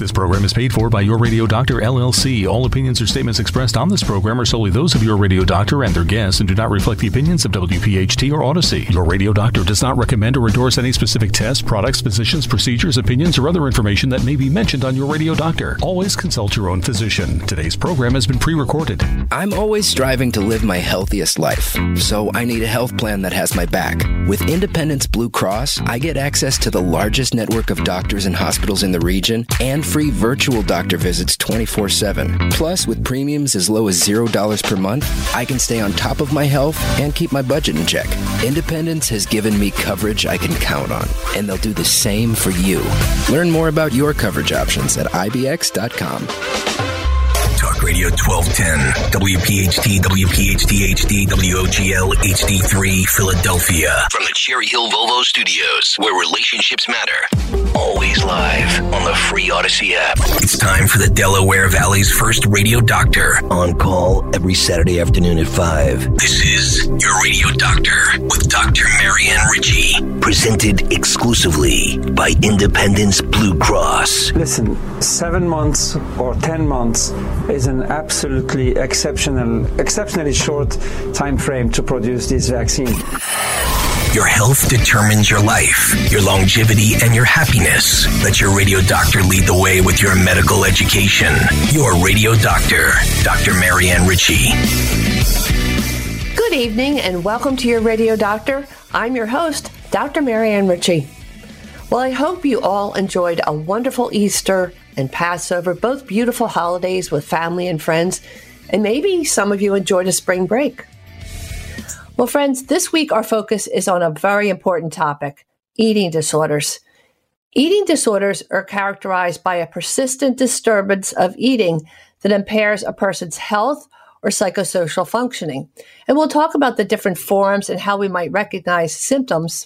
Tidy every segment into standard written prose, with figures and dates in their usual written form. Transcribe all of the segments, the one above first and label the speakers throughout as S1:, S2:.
S1: This program is paid for by Your Radio Doctor, LLC. All opinions or statements expressed on this program are solely those of Your Radio Doctor and their guests and do not reflect the opinions of WPHT or Odyssey. Your Radio Doctor does not recommend or endorse any specific tests, products, physicians, procedures, opinions, or other information that may be mentioned on Your Radio Doctor. Always consult your own physician. Today's program has been pre-recorded.
S2: I'm always striving to live my healthiest life, so I need a health plan that has my back. With Independence Blue Cross, I get access to the largest network of doctors and hospitals in the region and free virtual doctor visits 24/7. Plus, with premiums as low as $0 per month, I can stay on top of my health and keep my budget in check. Independence has given me coverage I can count on, and they'll do the same for you. Learn more about your coverage options at ibx.com.
S3: Talk Radio 1210, WPHT, WPHT-HD, WOGL HD3, Philadelphia. From the Cherry Hill Volvo Studios, where relationships matter. Always live on the free Odyssey app. It's time for the Delaware Valley's first radio doctor. On call every Saturday afternoon at 5. This is Your Radio Doctor with Dr. Marianne Ritchie. Presented exclusively by Independence Blue Cross.
S4: Listen, 7 months or 10 months is an absolutely exceptionally short time frame to produce this vaccine.
S3: Your health determines your life, your longevity, and your happiness. Let your radio doctor lead the way with your medical education. Your Radio Doctor, Dr. Marianne Ritchie.
S5: Good evening and welcome to Your Radio Doctor. I'm your host, Dr. Marianne Ritchie. Well, I hope you all enjoyed a wonderful Easter and Passover, both beautiful holidays with family and friends, and maybe some of you enjoyed a spring break. Well, friends, this week our focus is on a very important topic, eating disorders. Eating disorders are characterized by a persistent disturbance of eating that impairs a person's health or psychosocial functioning. And we'll talk about the different forms and how we might recognize symptoms.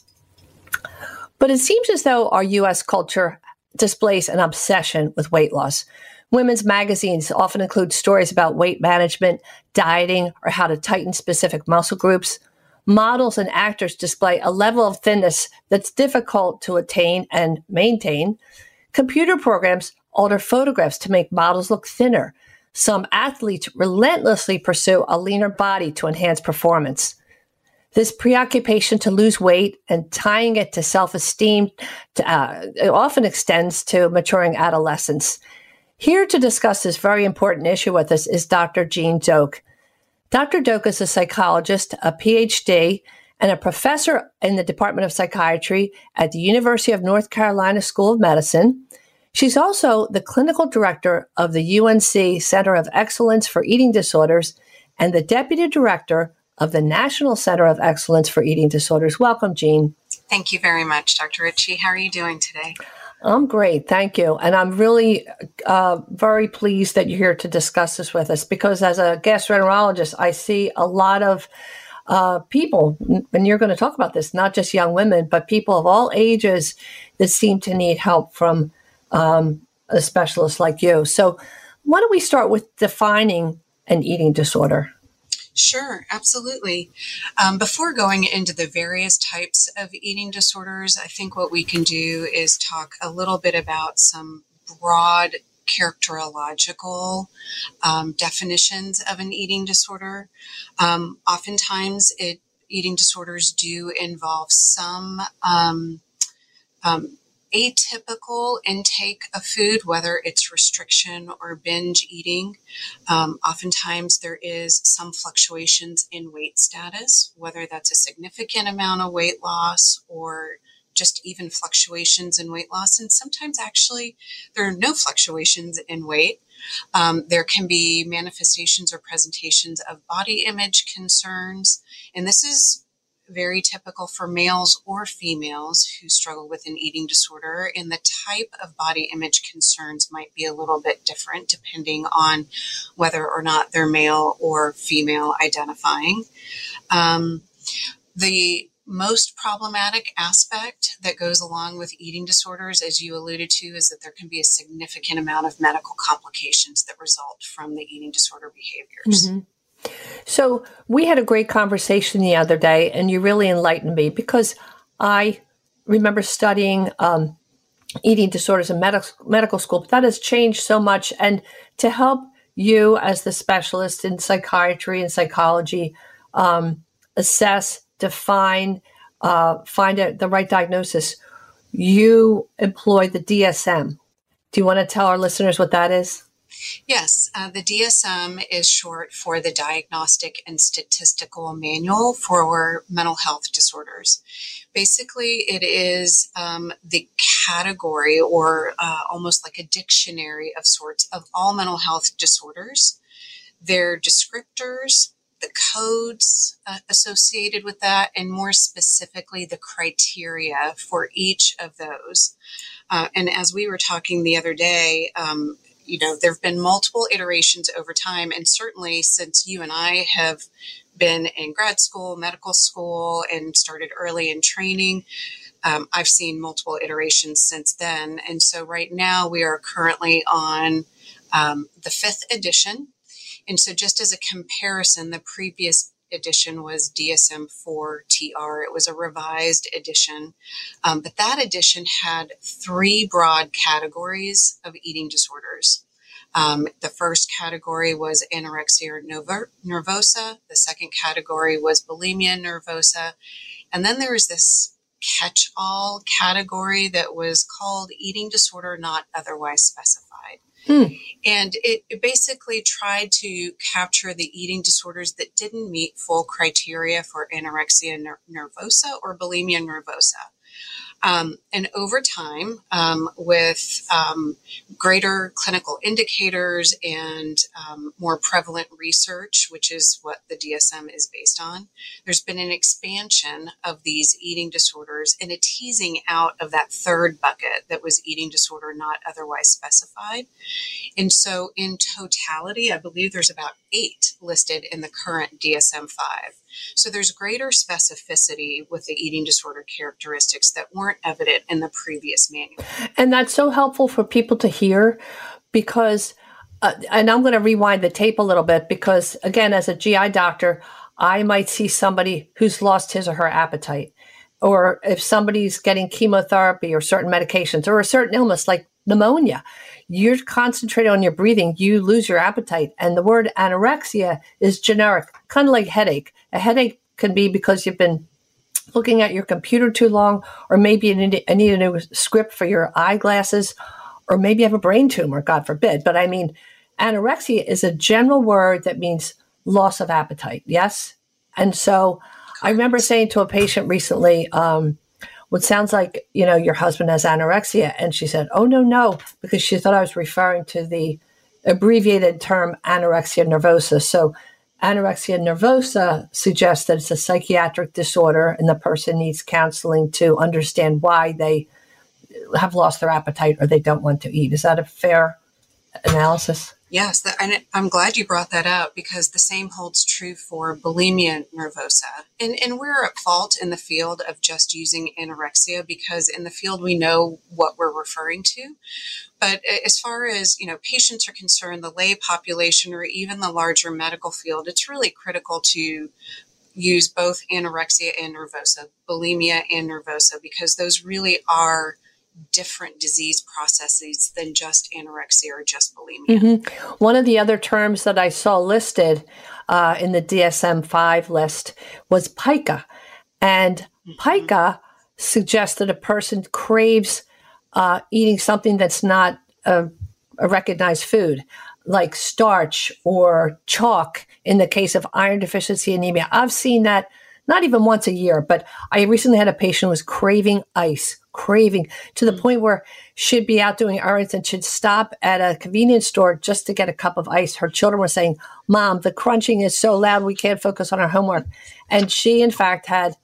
S5: But it seems as though our U.S. culture displays an obsession with weight loss. Women's magazines often include stories about weight management, dieting, or how to tighten specific muscle groups. Models and actors display a level of thinness that's difficult to attain and maintain. Computer programs alter photographs to make models look thinner. Some athletes relentlessly pursue a leaner body to enhance performance. This preoccupation to lose weight and tying it to self-esteem it often extends to maturing adolescence. Here to discuss this very important issue with us is Dr. Jean Doak. Dr. Doak is a psychologist, a PhD, and a professor in the Department of Psychiatry at the University of North Carolina School of Medicine. She's also the clinical director of the UNC Center of Excellence for Eating Disorders and the deputy director of the National Center of Excellence for Eating Disorders. Welcome, Jean.
S6: Thank you very much, Dr. Ritchie. How are you doing today?
S5: I'm great. Thank you. And I'm really very pleased that you're here to discuss this with us because as a gastroenterologist, I see a lot of people, and you're going to talk about this, not just young women, but people of all ages that seem to need help from a specialist like you. So why don't we start with defining an eating disorder?
S6: Sure, absolutely. Before going into the various types of eating disorders, I think what we can do is talk a little bit about some broad characterological definitions of an eating disorder. Oftentimes, eating disorders do involve some atypical intake of food, whether it's restriction or binge eating. Oftentimes there is some fluctuations in weight status, whether that's a significant amount of weight loss or just even fluctuations in weight loss. And sometimes actually there are no fluctuations in weight. There can be manifestations or presentations of body image concerns. And this is very typical for males or females who struggle with an eating disorder, and the type of body image concerns might be a little bit different depending on whether or not they're male or female identifying. The most problematic aspect that goes along with eating disorders, as you alluded to, is that there can be a significant amount of medical complications that result from the eating disorder behaviors.
S5: Mm-hmm. So we had a great conversation the other day, and you really enlightened me because I remember studying eating disorders in medical school, but that has changed so much. And to help you as the specialist in psychiatry and psychology assess, define, find out the right diagnosis, you employ the DSM. Do you want to tell our listeners what that is?
S6: Yes, the DSM is short for the Diagnostic and Statistical Manual for Mental Health Disorders. Basically, it is the category or almost like a dictionary of sorts of all mental health disorders, their descriptors, the codes associated with that, and more specifically, the criteria for each of those. And as we were talking the other day, there have been multiple iterations over time, and certainly since you and I have been in grad school, medical school, and started early in training, I've seen multiple iterations since then. And so right now we are currently on the 5th edition. And so just as a comparison, the previous edition was DSM-4-TR. It was a revised edition, but that edition had 3 broad categories of eating disorders. The first category was anorexia nervosa. The second category was bulimia nervosa. And then there was this catch-all category that was called eating disorder not otherwise specified. And it basically tried to capture the eating disorders that didn't meet full criteria for anorexia nervosa or bulimia nervosa. And over time, with greater clinical indicators and more prevalent research, which is what the DSM is based on, there's been an expansion of these eating disorders and a teasing out of that third bucket that was eating disorder not otherwise specified. And so in totality, I believe there's about 8 listed in the current DSM-5. So there's greater specificity with the eating disorder characteristics that weren't evident in the previous manual.
S5: And that's so helpful for people to hear because, and I'm going to rewind the tape a little bit because, again, as a GI doctor, I might see somebody who's lost his or her appetite. Or if somebody's getting chemotherapy or certain medications or a certain illness like pneumonia, you're concentrated on your breathing, you lose your appetite. And the word anorexia is generic, kind of like headache. A headache can be because you've been looking at your computer too long, or maybe you need a new script for your eyeglasses, or maybe you have a brain tumor, God forbid. But I mean, anorexia is a general word that means loss of appetite, yes? And so I remember saying to a patient recently, what sounds like, your husband has anorexia. And she said, oh, no, because she thought I was referring to the abbreviated term anorexia nervosa. So anorexia nervosa suggests that it's a psychiatric disorder and the person needs counseling to understand why they have lost their appetite or they don't want to eat. Is that a fair analysis?
S6: Yes, I'm glad you brought that up because the same holds true for bulimia nervosa. And we're at fault in the field of just using anorexia because in the field we know what we're referring to. But as far as, patients are concerned, the lay population or even the larger medical field, it's really critical to use both anorexia and nervosa, bulimia and nervosa, because those really are different disease processes than just anorexia or just bulimia.
S5: Mm-hmm. One of the other terms that I saw listed in the DSM-5 list was pica. And pica suggests that a person craves eating something that's not a recognized food, like starch or chalk in the case of iron deficiency anemia. I've seen that not even once a year, but I recently had a patient who was craving ice, to the point where she'd be out doing errands and she'd stop at a convenience store just to get a cup of ice. Her children were saying, Mom, the crunching is so loud, we can't focus on our homework. And she, in fact, had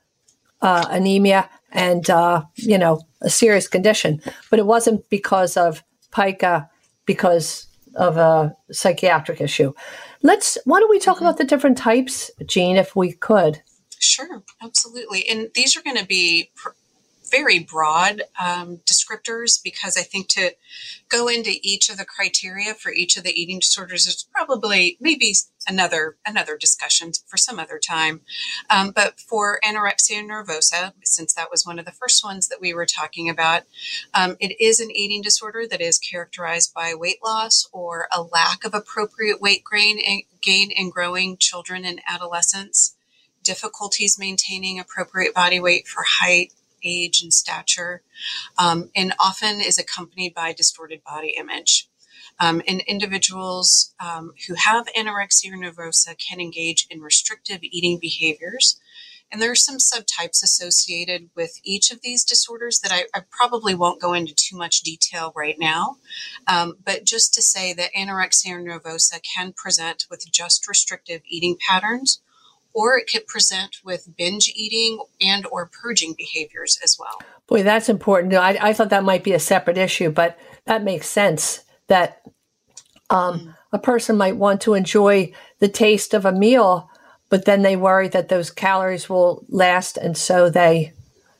S5: anemia and, a serious condition. But it wasn't because of pica, because of a psychiatric issue. Why don't we talk about the different types, Jean, if we could?
S6: Sure, absolutely. And these are going to be very broad descriptors, because I think to go into each of the criteria for each of the eating disorders is probably maybe another discussion for some other time. But for anorexia nervosa, since that was one of the first ones that we were talking about, it is an eating disorder that is characterized by weight loss or a lack of appropriate weight gain in growing children and adolescents, difficulties maintaining appropriate body weight for height, age, and stature, and often is accompanied by distorted body image. And individuals who have anorexia nervosa can engage in restrictive eating behaviors. And there are some subtypes associated with each of these disorders that I probably won't go into too much detail right now. But just to say that anorexia nervosa can present with just restrictive eating patterns, or it could present with binge eating and or purging behaviors as well.
S5: Boy, that's important. I thought that might be a separate issue, but that makes sense that a person might want to enjoy the taste of a meal, but then they worry that those calories will last, and so they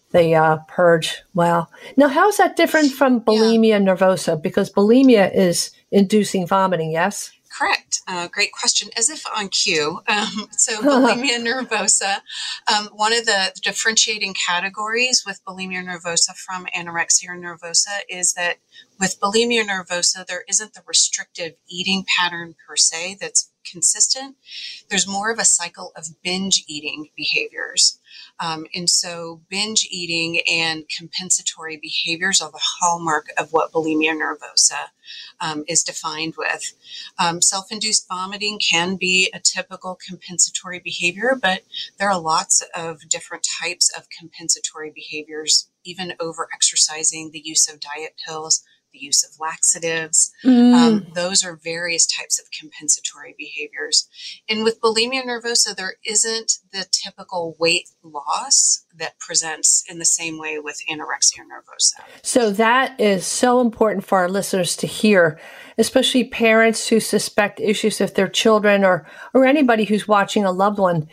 S5: purge. Wow. Now, how is that different from bulimia nervosa? Because bulimia is inducing vomiting, yes?
S6: Correct. Great question. As if on cue. So bulimia nervosa, one of the differentiating categories with bulimia nervosa from anorexia nervosa is that with bulimia nervosa, there isn't the restrictive eating pattern per se that's consistent. There's more of a cycle of binge eating behaviors. And so binge eating and compensatory behaviors are the hallmark of what bulimia nervosa is defined with. Self-induced vomiting can be a typical compensatory behavior, but there are lots of different types of compensatory behaviors, even over-exercising, the use of diet pills, the use of laxatives. Those are various types of compensatory behaviors. And with bulimia nervosa, there isn't the typical weight loss that presents in the same way with anorexia nervosa.
S5: So that is so important for our listeners to hear, especially parents who suspect issues with their children or anybody who's watching a loved one.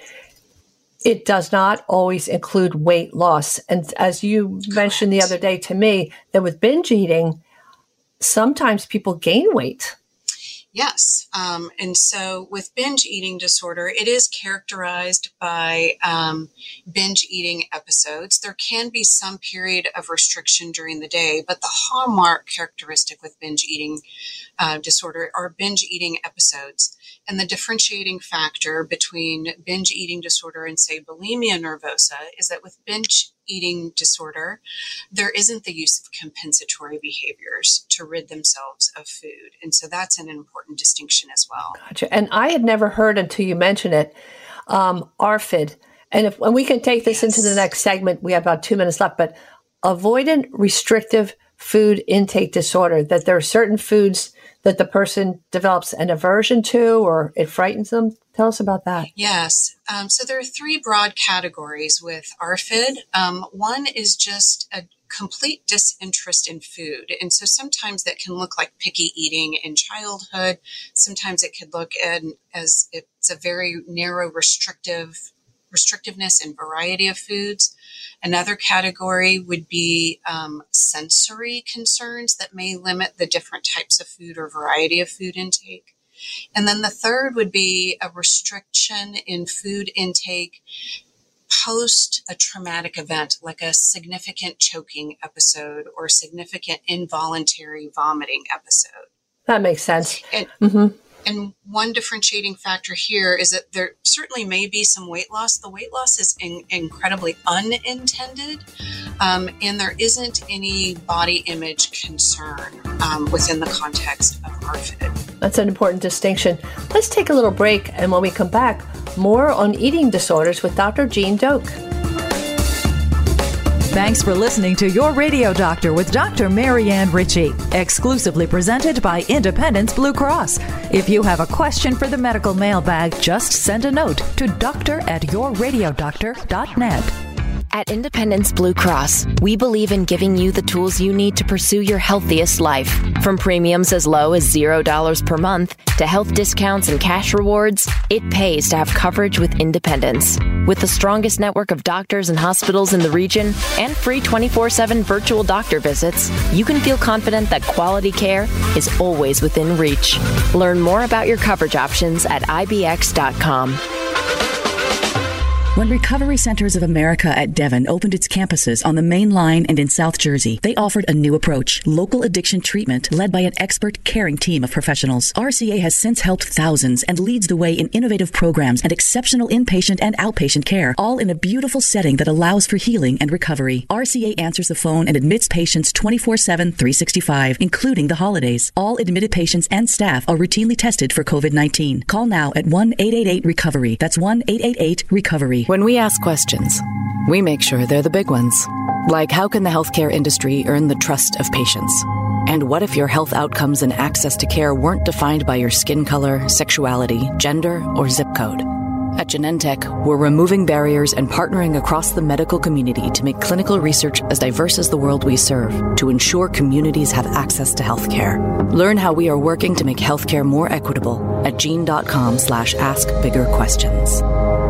S5: It does not always include weight loss. And as you mentioned the other day to me, that with binge eating, sometimes people gain weight.
S6: Yes. And so with binge eating disorder, it is characterized by binge eating episodes. There can be some period of restriction during the day, but the hallmark characteristic with binge eating disorder are binge eating episodes. And the differentiating factor between binge eating disorder and, say, bulimia nervosa is that with binge eating disorder, there isn't the use of compensatory behaviors to rid themselves of food. And so that's an important distinction as well.
S5: Gotcha. And I had never heard until you mentioned it, ARFID. And we can take this into the next segment. We have about 2 minutes left, but avoidant restrictive food intake disorder, that there are certain foods that the person develops an aversion to or it frightens them. Tell us about that.
S6: Yes. So there are 3 broad categories with ARFID. One is just a complete disinterest in food. And so sometimes that can look like picky eating in childhood. Sometimes it could look as it's a very narrow restrictiveness and variety of foods. Another category would be sensory concerns that may limit the different types of food or variety of food intake. And then the third would be a restriction in food intake post a traumatic event, like a significant choking episode or significant involuntary vomiting episode.
S5: That makes sense.
S6: And one differentiating factor here is that there certainly may be some weight loss. The weight loss is incredibly unintended, and there isn't any body image concern within the context of ARFID.
S5: That's an important distinction. Let's take a little break, and when we come back, more on eating disorders with Dr. Jean Doak.
S7: Thanks for listening to Your Radio Doctor with Dr. Marianne Ritchie, exclusively presented by Independence Blue Cross. If you have a question for the medical mailbag, just send a note to doctor@yourradiodoctor.net.
S8: At Independence Blue Cross, we believe in giving you the tools you need to pursue your healthiest life. From premiums as low as $0 per month to health discounts and cash rewards, it pays to have coverage with Independence. With the strongest network of doctors and hospitals in the region and free 24/7 virtual doctor visits, you can feel confident that quality care is always within reach. Learn more about your coverage options at ibx.com.
S9: When Recovery Centers of America at Devon opened its campuses on the Main Line and in South Jersey, they offered a new approach, local addiction treatment led by an expert, caring team of professionals. RCA has since helped thousands and leads the way in innovative programs and exceptional inpatient and outpatient care, all in a beautiful setting that allows for healing and recovery. RCA answers the phone and admits patients 24/7, 365, including the holidays. All admitted patients and staff are routinely tested for COVID-19. Call now at 1-888-RECOVERY. That's 1-888-RECOVERY.
S10: When we ask questions, we make sure they're the big ones. Like, how can the healthcare industry earn the trust of patients? And what if your health outcomes and access to care weren't defined by your skin color, sexuality, gender, or zip code? At Genentech, we're removing barriers and partnering across the medical community to make clinical research as diverse as the world we serve, to ensure communities have access to healthcare. Learn how we are working to make healthcare more equitable at gene.com/askbiggerquestions.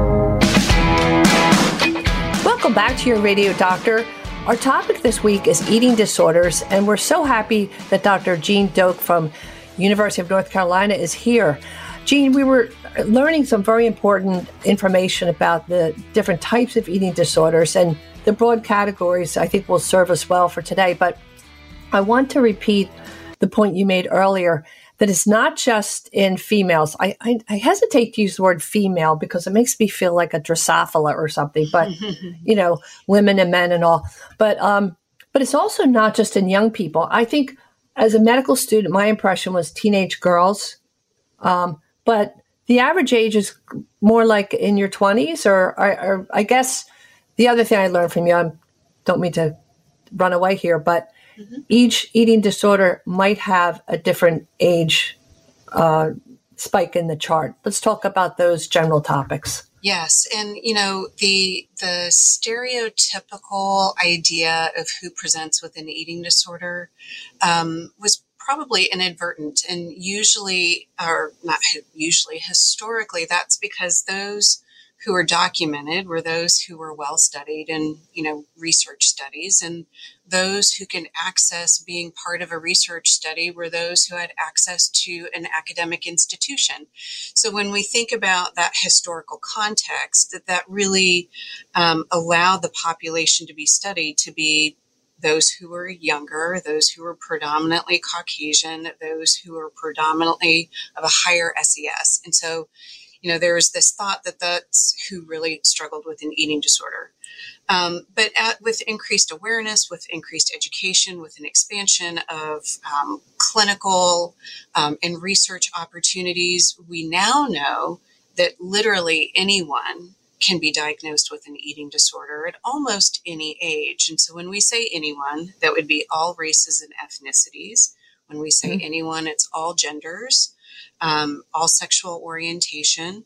S5: Welcome back to your Radio Doctor. Our topic this week is eating disorders, and we're so happy that Dr. Jean Doak from University of North Carolina is here. Jean, we were learning some very important information about the different types of eating disorders, and the broad categories I think will serve us well for today. But I want to repeat the point you made earlier, that it's not just in females. I hesitate to use the word female because it makes me feel like a Drosophila or something, but, women and men and all. But it's also not just in young people. I think as a medical student, my impression was teenage girls. But the average age is more like in your 20s, or I guess the other thing I learned from you, I don't mean to run away here, but each eating disorder might have a different age spike in the chart. Let's talk about those general topics.
S6: Yes. And, the stereotypical idea of who presents with an eating disorder was probably inadvertent. And historically, that's because those who are documented were those who were well studied in, research studies, and those who can access being part of a research study were those who had access to an academic institution. So when we think about that historical context, that really allowed the population to be studied to be those who were younger, those who were predominantly Caucasian, those who were predominantly of a higher SES. And so, there's this thought that that's who really struggled with an eating disorder. But with increased awareness, with increased education, with an expansion of clinical and research opportunities, we now know that literally anyone can be diagnosed with an eating disorder at almost any age. And so when we say anyone, that would be all races and ethnicities. When we say anyone, it's all genders. All sexual orientation,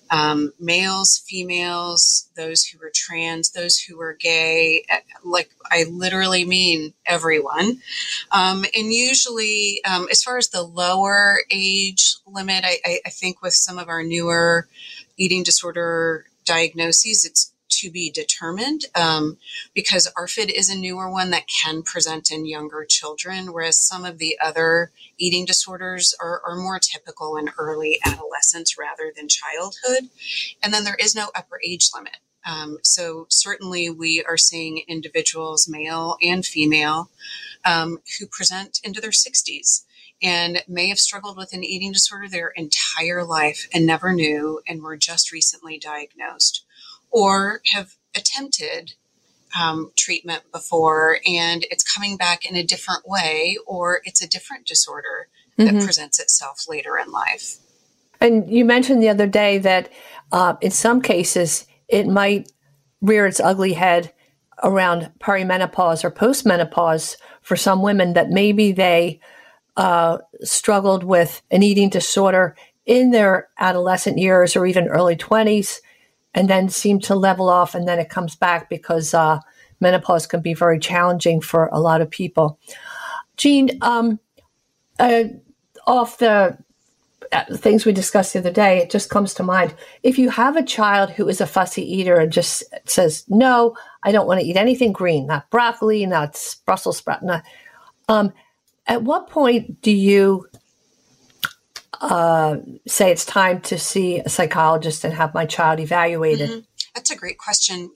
S6: males, females, those who are trans, those who are gay, like I literally mean everyone. And usually, as far as the lower age limit, I think with some of our newer eating disorder diagnoses, it's to be determined, because ARFID is a newer one that can present in younger children, whereas some of the other eating disorders are more typical in early adolescence rather than childhood. And then there is no upper age limit. So certainly we are seeing individuals, male and female, who present into their 60s and may have struggled with an eating disorder their entire life and never knew and were just recently diagnosed, or have attempted treatment before and it's coming back in a different way, or it's a different disorder that presents itself later in life.
S5: And you mentioned the other day that in some cases it might rear its ugly head around perimenopause or postmenopause for some women, that maybe they struggled with an eating disorder in their adolescent years or even early 20s. and then seem to level off, and then it comes back because menopause can be very challenging for a lot of people. Jean, off the things we discussed the other day, it just comes to mind. If you have a child who is a fussy eater and just says, no, I don't want to eat anything green, not broccoli, not Brussels sprout, at what point do you say it's time to see a psychologist and have my child evaluated?
S6: Mm-hmm. That's a great question.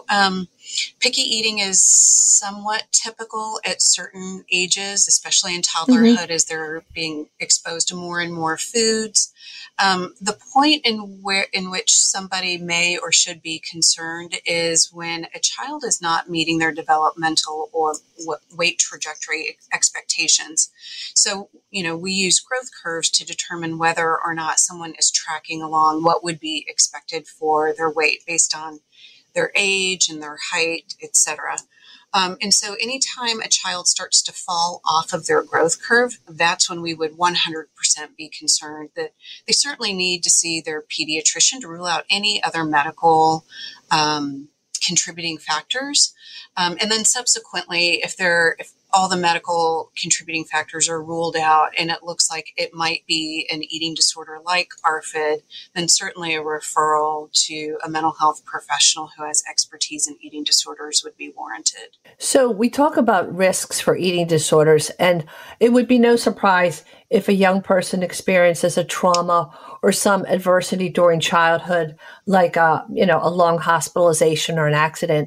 S6: Picky eating is somewhat typical at certain ages, especially in toddlerhood, as they're being exposed to more and more foods. The point in which somebody may or should be concerned is when a child is not meeting their developmental or weight trajectory expectations. So, we use growth curves to determine whether or not someone is tracking along what would be expected for their weight based on their age and their height, etc. And so anytime a child starts to fall off of their growth curve, that's when we would 100% be concerned that they certainly need to see their pediatrician to rule out any other medical contributing factors. And then subsequently, if all the medical contributing factors are ruled out and it looks like it might be an eating disorder like ARFID, then certainly a referral to a mental health professional who has expertise in eating disorders would be warranted.
S5: So we talk about risks for eating disorders, and it would be no surprise if a young person experiences a trauma or some adversity during childhood, like a long hospitalization or an accident.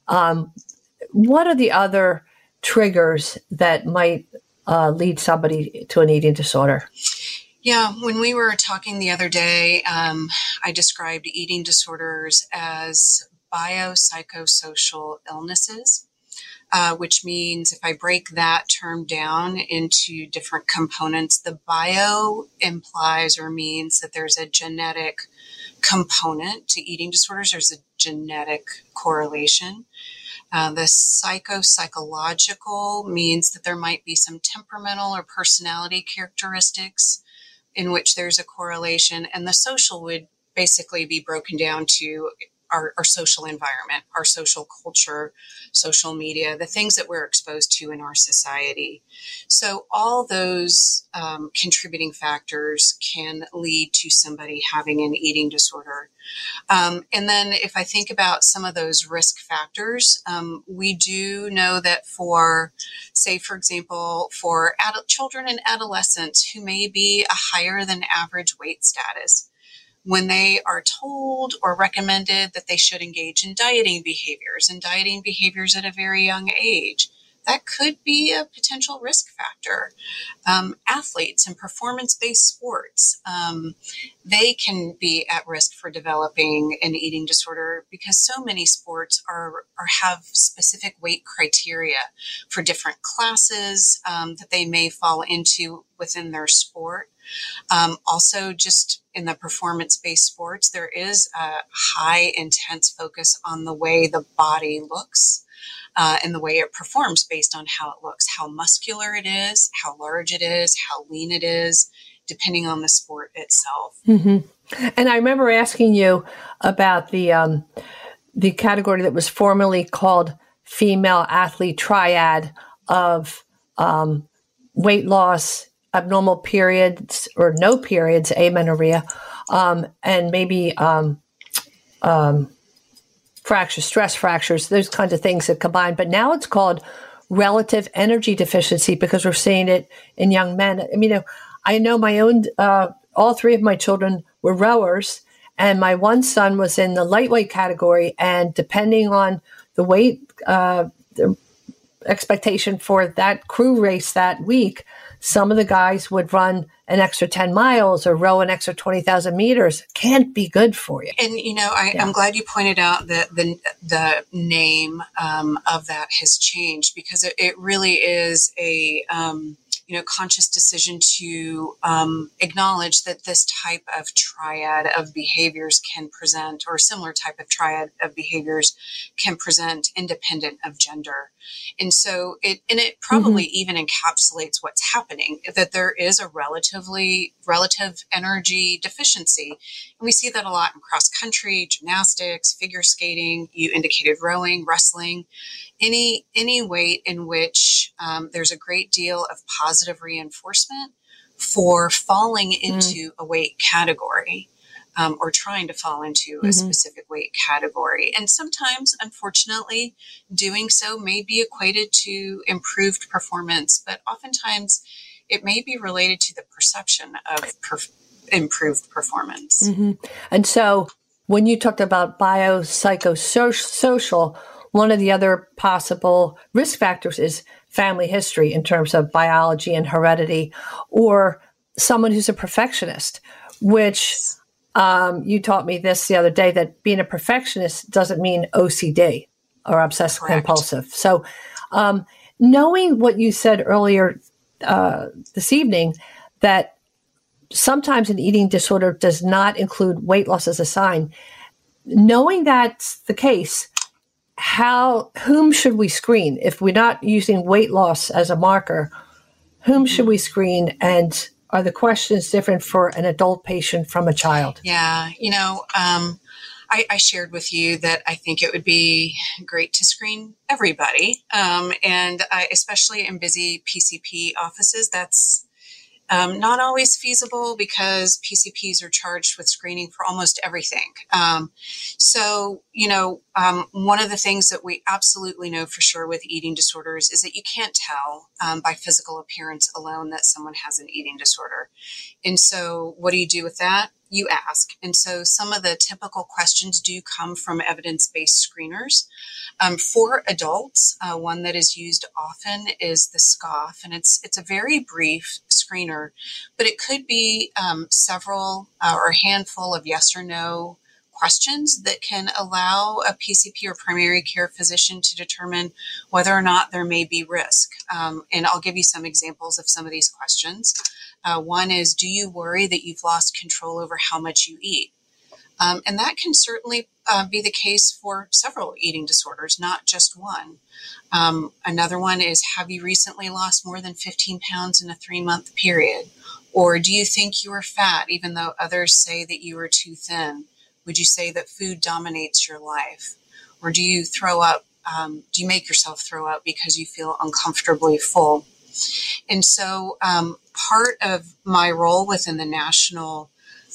S5: What are the other triggers that might lead somebody to an eating disorder?
S6: Yeah, when we were talking the other day, I described eating disorders as biopsychosocial illnesses, which means if I break that term down into different components, the bio implies or means that there's a genetic component to eating disorders. There's a genetic correlation. The psychological means that there might be some temperamental or personality characteristics in which there's a correlation. And the social would basically be broken down to our social environment, our social culture, social media, the things that we're exposed to in our society. So all those contributing factors can lead to somebody having an eating disorder. And then if I think about some of those risk factors, we do know that for example, for children and adolescents who may be a higher than average weight status, when they are told or recommended that they should engage in dieting behaviors at a very young age, that could be a potential risk factor. Athletes in performance-based sports, they can be at risk for developing an eating disorder because so many sports have specific weight criteria for different classes that they may fall into within their sport. Also, just in the performance-based sports, there is a high, intense focus on the way the body looks and the way it performs based on how it looks, how muscular it is, how large it is, how lean it is, depending on the sport itself.
S5: Mm-hmm. And I remember asking you about the category that was formerly called female athlete triad of weight loss, abnormal periods or no periods, amenorrhea, and maybe fractures, stress fractures, those kinds of things that combine. But now it's called relative energy deficiency because we're seeing it in young men. I mean, I know my own, all three of my children were rowers, and my one son was in the lightweight category. And depending on the weight, the expectation for that crew race that week, some of the guys would run an extra 10 miles or row an extra 20,000 meters. Can't be good for you.
S6: And, I'm glad you pointed out that the name of that has changed because it really is conscious decision to acknowledge that this type of triad of behaviors can present, or similar type of triad of behaviors can present independent of gender. And so it probably even encapsulates what's happening, that there is a relative energy deficiency. And we see that a lot in cross country, gymnastics, figure skating, you indicated rowing, wrestling, any weight in which there's a great deal of positive reinforcement for falling into a weight category. Or trying to fall into a specific weight category. And sometimes, unfortunately, doing so may be equated to improved performance, but oftentimes it may be related to the perception of improved performance.
S5: And so when you talked about biopsychosocial, one of the other possible risk factors is family history in terms of biology and heredity, or someone who's a perfectionist, which you taught me this the other day, that being a perfectionist doesn't mean OCD or obsessive compulsive. So knowing what you said earlier this evening, that sometimes an eating disorder does not include weight loss as a sign, knowing that's the case, whom should we screen? If we're not using weight loss as a marker, whom should we screen, and are the questions different for an adult patient from a child?
S6: Yeah, I shared with you that I think it would be great to screen everybody. And especially in busy PCP offices, that's not always feasible because PCPs are charged with screening for almost everything. So, one of the things that we absolutely know for sure with eating disorders is that you can't tell by physical appearance alone that someone has an eating disorder. And so what do you do with that? You ask. And so some of the typical questions do come from evidence-based screeners. For adults, one that is used often is the SCOFF, and it's a very brief screener, but it could be several or a handful of yes or no questions that can allow a PCP or primary care physician to determine whether or not there may be risk. And I'll give you some examples of some of these questions. One is, do you worry that you've lost control over how much you eat? And that can certainly be the case for several eating disorders, not just one. Another one is, have you recently lost more than 15 pounds in a 3-month period? Or do you think you are fat even though others say that you are too thin? Would you say that food dominates your life? Or do you throw up? Do you make yourself throw up because you feel uncomfortably full? And so part of my role within the National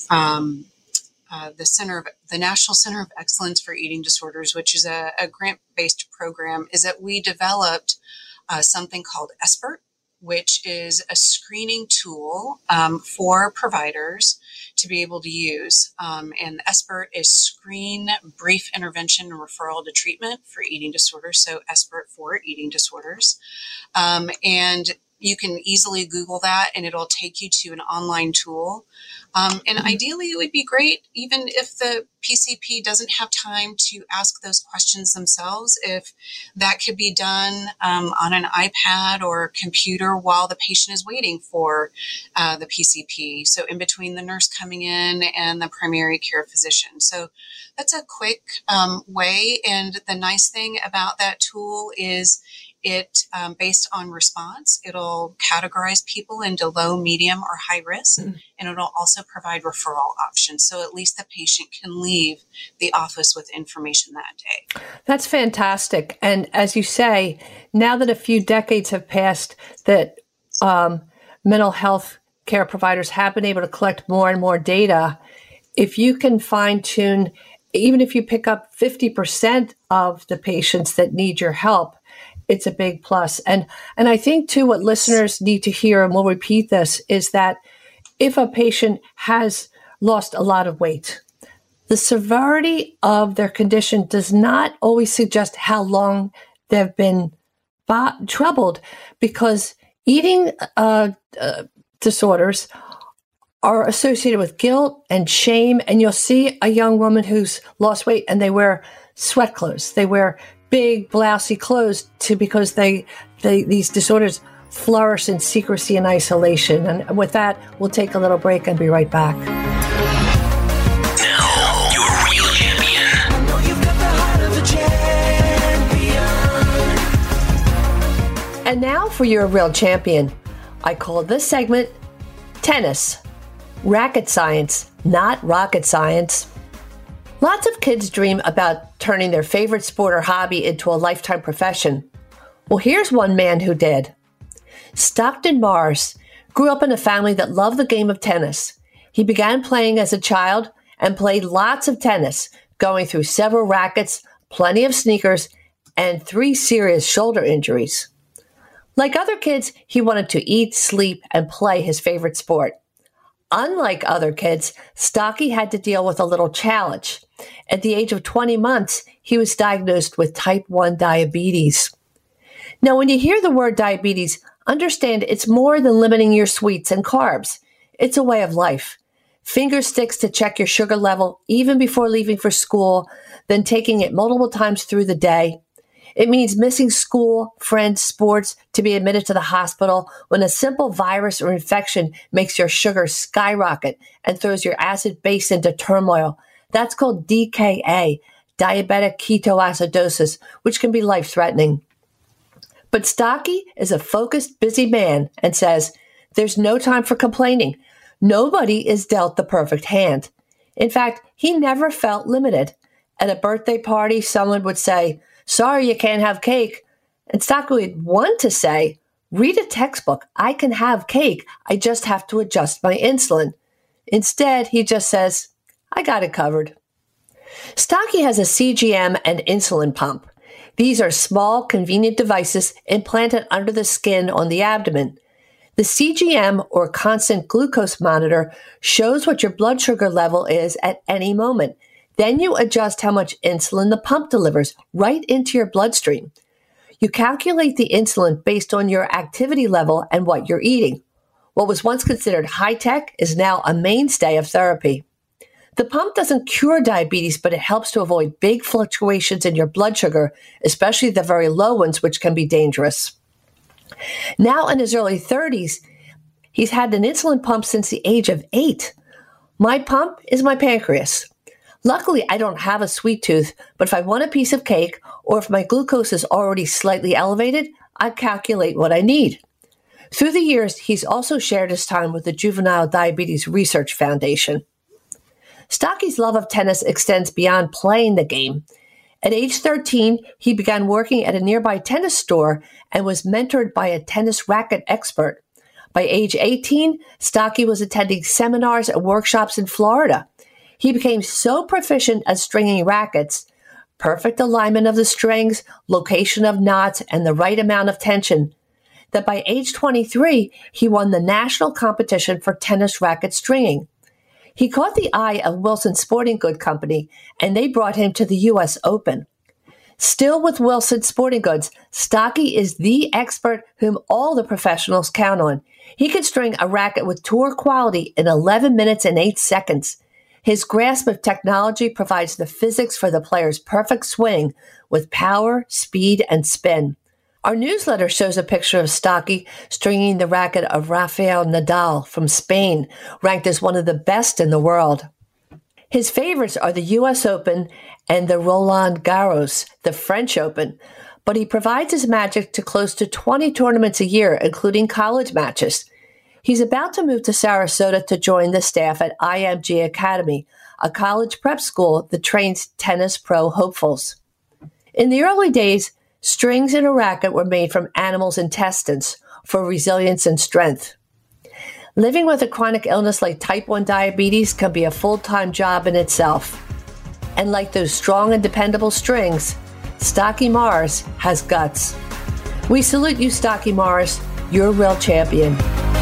S6: National Center of Excellence for Eating Disorders, which is a grant-based program, is that we developed something called SBIRT, which is a screening tool for providers to be able to use. And SBIRT is Screen, Brief Intervention, and Referral to Treatment for Eating Disorders, so SBIRT for Eating Disorders. And you can easily Google that, and it'll take you to an online tool. And ideally, it would be great, even if the PCP doesn't have time to ask those questions themselves, if that could be done on an iPad or computer while the patient is waiting for the PCP. So in between the nurse coming in and the primary care physician. So that's a quick way. And the nice thing about that tool is it, based on response, it'll categorize people into low, medium, or high risk, and it'll also provide referral options. So at least the patient can leave the office with information that day.
S5: That's fantastic. And as you say, now that a few decades have passed, that mental health care providers have been able to collect more and more data, if you can fine tune, even if you pick up 50% of the patients that need your help, it's a big plus. And I think, too, what listeners need to hear, and we'll repeat this, is that if a patient has lost a lot of weight, the severity of their condition does not always suggest how long they've been troubled, because eating disorders are associated with guilt and shame. And you'll see a young woman who's lost weight and they wear sweat clothes. They wear big blousy clothes because these disorders flourish in secrecy and isolation. And with that, we'll take a little break and be right back.
S3: Now, your real champion.
S11: I know you've got the heart of a champion.
S5: And now for your real champion. I call this segment Tennis. Racket science, not rocket science. Lots of kids dream about turning their favorite sport or hobby into a lifetime profession. Well, here's one man who did. Stockton Morris grew up in a family that loved the game of tennis. He began playing as a child and played lots of tennis, going through several rackets, plenty of sneakers, and 3 serious shoulder injuries. Like other kids, he wanted to eat, sleep, and play his favorite sport. Unlike other kids, Stocky had to deal with a little challenge. At the age of 20 months, he was diagnosed with type 1 diabetes. Now, when you hear the word diabetes, understand it's more than limiting your sweets and carbs. It's a way of life. Finger sticks to check your sugar level even before leaving for school, then taking it multiple times through the day. It means missing school, friends, sports, to be admitted to the hospital when a simple virus or infection makes your sugar skyrocket and throws your acid base into turmoil. That's called DKA, diabetic ketoacidosis, which can be life-threatening. But Stocky is a focused, busy man and says, there's no time for complaining. Nobody is dealt the perfect hand. In fact, he never felt limited. At a birthday party, someone would say, sorry, you can't have cake. And Stocky would want to say, read a textbook. I can have cake. I just have to adjust my insulin. Instead, he just says, I got it covered. Stocky has a CGM and insulin pump. These are small, convenient devices implanted under the skin on the abdomen. The CGM, or constant glucose monitor, shows what your blood sugar level is at any moment. Then you adjust how much insulin the pump delivers right into your bloodstream. You calculate the insulin based on your activity level and what you're eating. What was once considered high-tech is now a mainstay of therapy. The pump doesn't cure diabetes, but it helps to avoid big fluctuations in your blood sugar, especially the very low ones, which can be dangerous. Now in his early 30s, he's had an insulin pump since the age of 8. My pump is my pancreas. Luckily, I don't have a sweet tooth, but if I want a piece of cake or if my glucose is already slightly elevated, I calculate what I need. Through the years, he's also shared his time with the Juvenile Diabetes Research Foundation. Stocky's love of tennis extends beyond playing the game. At age 13, he began working at a nearby tennis store and was mentored by a tennis racket expert. By age 18, Stocky was attending seminars and workshops in Florida. He became so proficient at stringing rackets, perfect alignment of the strings, location of knots, and the right amount of tension, that by age 23, he won the national competition for tennis racket stringing. He caught the eye of Wilson Sporting Goods Company, and they brought him to the U.S. Open. Still with Wilson Sporting Goods, Stocky is the expert whom all the professionals count on. He can string a racket with tour quality in 11 minutes and 8 seconds. His grasp of technology provides the physics for the player's perfect swing with power, speed, and spin. Our newsletter shows a picture of Stocky stringing the racket of Rafael Nadal from Spain, ranked as one of the best in the world. His favorites are the U.S. Open and the Roland Garros, the French Open, but he provides his magic to close to 20 tournaments a year, including college matches. He's about to move to Sarasota to join the staff at IMG Academy, a college prep school that trains tennis pro hopefuls. In the early days, strings in a racket were made from animals' intestines for resilience and strength. Living with a chronic illness like type 1 diabetes can be a full-time job in itself. And like those strong and dependable strings, Stocky Morris has guts. We salute you, Stocky Morris. You're a real champion.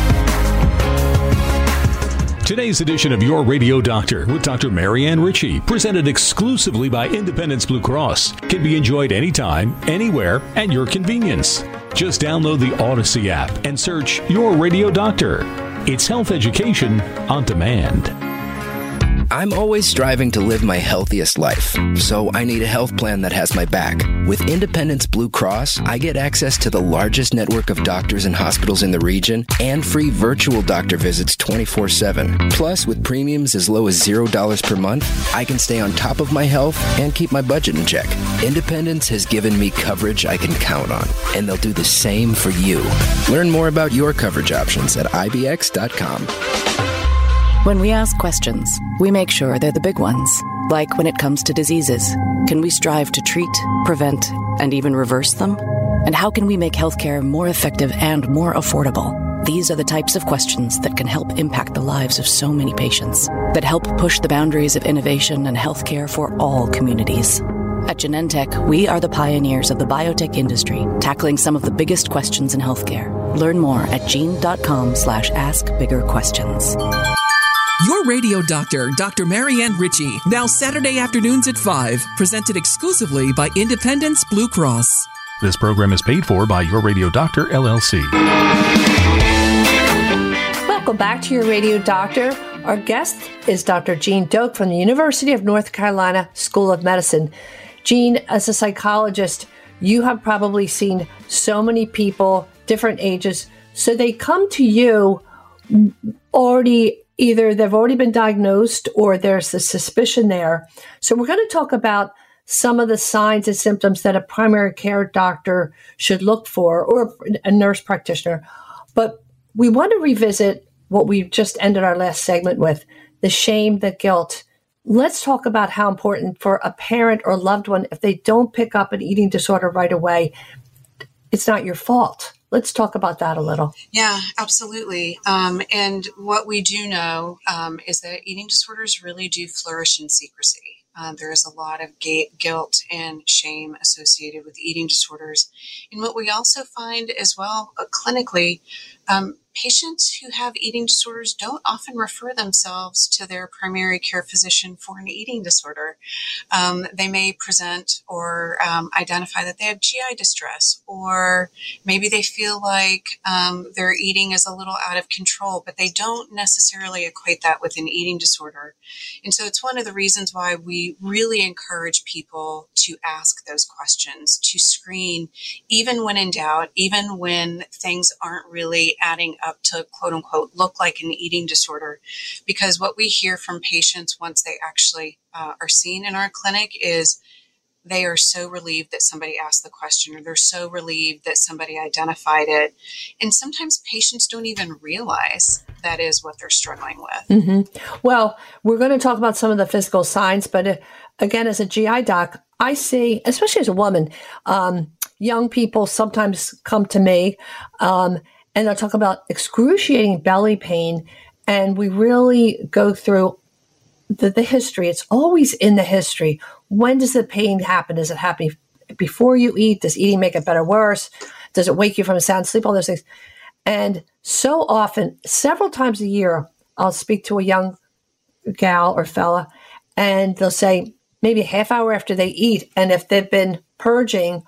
S1: Today's edition of Your Radio Doctor with Dr. Marianne Ritchie, presented exclusively by Independence Blue Cross, can be enjoyed anytime, anywhere, at your convenience. Just download the Odyssey app and search Your Radio Doctor. It's health education on demand.
S2: I'm always striving to live my healthiest life, so I need a health plan that has my back. With Independence Blue Cross, I get access to the largest network of doctors and hospitals in the region and free virtual doctor visits 24/7. Plus, with premiums as low as $0 per month, I can stay on top of my health and keep my budget in check. Independence has given me coverage I can count on, and they'll do the same for you. Learn more about your coverage options at IBX.com.
S10: When we ask questions, we make sure they're the big ones. Like when it comes to diseases, can we strive to treat, prevent, and even reverse them? And how can we make healthcare more effective and more affordable? These are the types of questions that can help impact the lives of so many patients, that help push the boundaries of innovation and healthcare for all communities. At Genentech, we are the pioneers of the biotech industry, tackling some of the biggest questions in healthcare. Learn more at gene.com/askbiggerquestions.
S12: Your radio doctor, Dr. Marianne Ritchie, now Saturday afternoons at 5, presented exclusively by Independence Blue Cross.
S1: This program is paid for by Your Radio Doctor, LLC.
S5: Welcome back to Your Radio Doctor. Our guest is Dr. Jean Doak from the University of North Carolina School of Medicine. Jean, as a psychologist, you have probably seen so many people, different ages, so they come to you already. Either they've already been diagnosed or there's the suspicion there. So we're going to talk about some of the signs and symptoms that a primary care doctor should look for, or a nurse practitioner. But we want to revisit what we just ended our last segment with, the shame, the guilt. Let's talk about how important for a parent or loved one, if they don't pick up an eating disorder right away, it's not your fault. Let's talk about that a little.
S6: Yeah, absolutely. And what we do know is that eating disorders really do flourish in secrecy. There is a lot of guilt and shame associated with eating disorders. And what we also find as well, clinically, patients who have eating disorders don't often refer themselves to their primary care physician for an eating disorder. They may present or identify that they have GI distress, or maybe they feel like their eating is a little out of control, but they don't necessarily equate that with an eating disorder. And so it's one of the reasons why we really encourage people to ask those questions, to screen, even when in doubt, even when things aren't really adding up to quote unquote look like an eating disorder. Because what we hear from patients once they actually are seen in our clinic is they are so relieved that somebody asked the question, or they're so relieved that somebody identified it. And sometimes patients don't even realize that is what they're struggling with.
S5: Mm-hmm. Well, we're going to talk about some of the physical signs, but again, as a GI doc, I see, especially as a woman, young people sometimes come to me and they'll talk about excruciating belly pain. And we really go through the history. It's always in the history. When does the pain happen? Does it happen before you eat? Does eating make it better or worse? Does it wake you from a sound sleep? All those things. And so often, several times a year, I'll speak to a young gal or fella, and they'll say maybe a half hour after they eat, and if they've been purging,